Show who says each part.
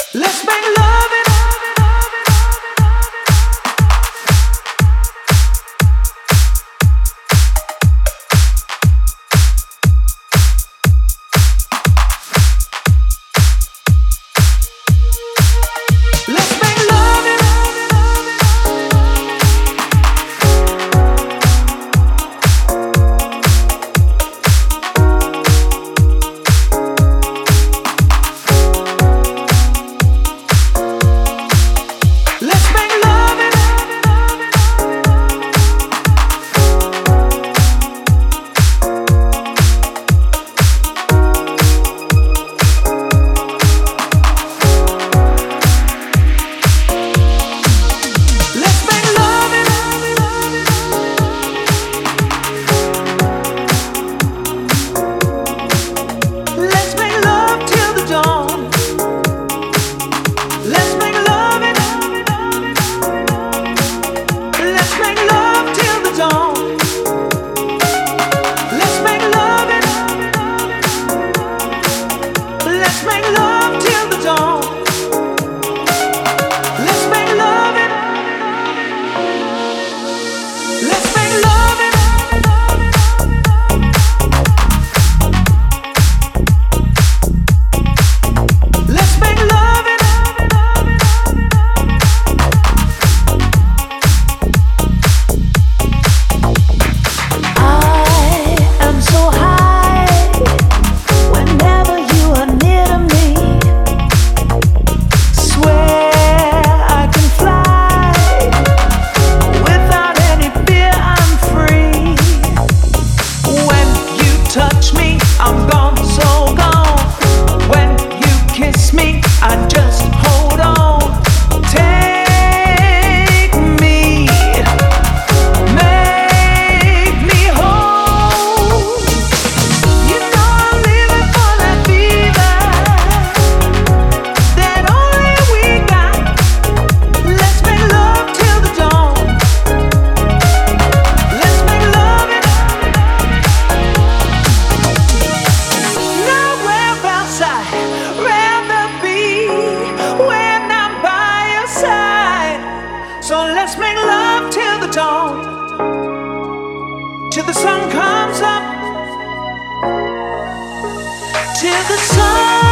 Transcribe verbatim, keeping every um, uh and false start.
Speaker 1: Let's make love it. Let's make love it. Let's make love it. Let's make love it. Let's make love till the dawn. Let's make love it. Let's make love till the dawn. Let's make love it. Let's make love till the dawn. Let's make love it. Let's make love it. Let's make love it. I am so high whenever you are near to me. Swear I can fly without any fear. I'm free. When you touch me, I'm gone, so gone. When you kiss me, I just hold on. Take me, make me whole. You know I'm living for that fever that only we got. Let's make love till the dawn. Let's make love it. Nowhere else I'd rather be when I'm by your side. So let's make love till the dawn, till the sun comes up, till the sun